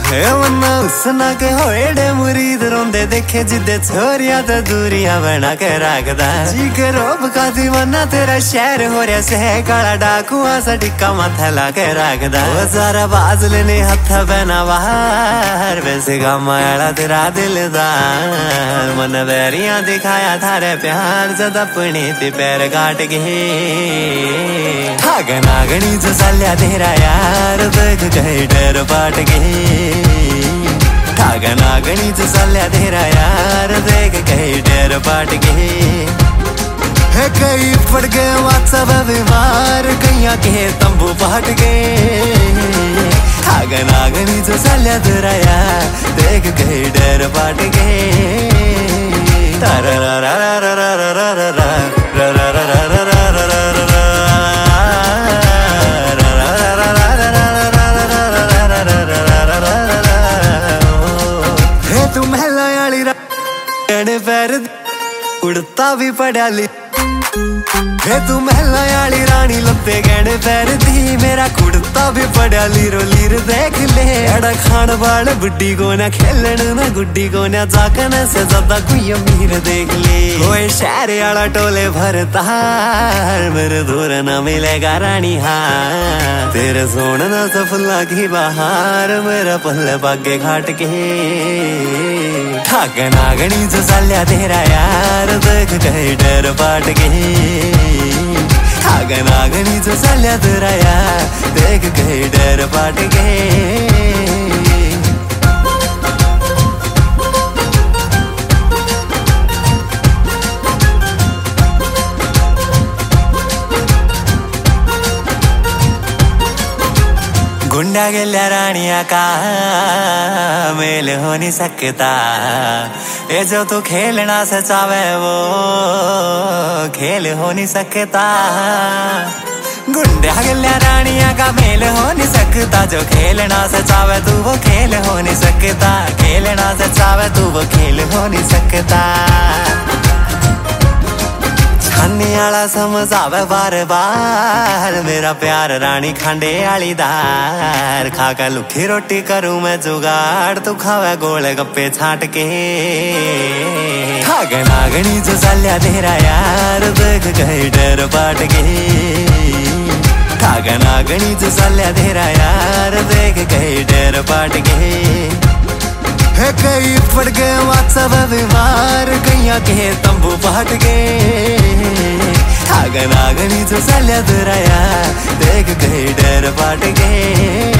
मन्ना उसना के होएडे मुरीद रोंदे देखे जिदे छोरिया तो दूरिया बना के रखदा जी के रोब का दीवाना तेरा शहर हो रहा से काला डाकुआ सा टिक्का माथा ला के रखदा वो सारा बाजल ने हथ बना बाहर वैसे गामाड़ा तेरा दिलदार मन बैरिया दिखाया थारे प्यार जद अपने ते पैर काट गए नागनी जो साल्या तेरा यार देख गए डर पाट गए नागनी जो साल्या तेरा यार देख गए डर पाट गए कई पड़ गए व्हाट्सएप बीमार कैया के तंबू पाट गए नागनी जो साल्या तेरा यार देख गए डर पाट गए पैर उड़ता भी पड़ा ली तू महला आली रानी लत्ते गहने पैर दी मेरा कुड़ता भी पड़ा लीरो लीर देख ले अड़ा खान वाल बुड्डी को ना खेलन ना गुड्डी को ना जाकन से ज्यादा कोई अमीर देख ले कोई शहर आला टोले भरता मेरे दूर ना मिलेगा रानी हाँ तेरे सोना सफला की बहार मेरा पल्ले बागे घाट के नागनी जो साल्या तेरा यार देख गए डर पाट गए नागनी जो साल्या तेरा यार देख गए डर पाट गए गुंडा गेल्या रानिया का मेल हो नहीं सकता ये जो तू खेलना से चावे वो खेल हो नहीं सकता गुंडा गेल्या रानिया का मेल हो नहीं सकता जो खेलना से चावे तू वो खेल हो नहीं सकता खेलना से चावे तू वो खेल हो नहीं सकता छानी आला समझ आवे बार बार मेरा प्यार रानी खांडे आली दार खाकर लुखी रोटी करूं मैं जुगाड़ तू खावे गोले गप्पे छाट के नागनी जो साल्या तेरा यार देख गए डर पाट गए नागनी जो साल्या तेरा यार देख गए डर पाट गए कई पड़ गए व्हाट्सएप बीमार कैया के तंबू पाट गए नागनी जो साल्या तेरा यार देख गए डर पाट गए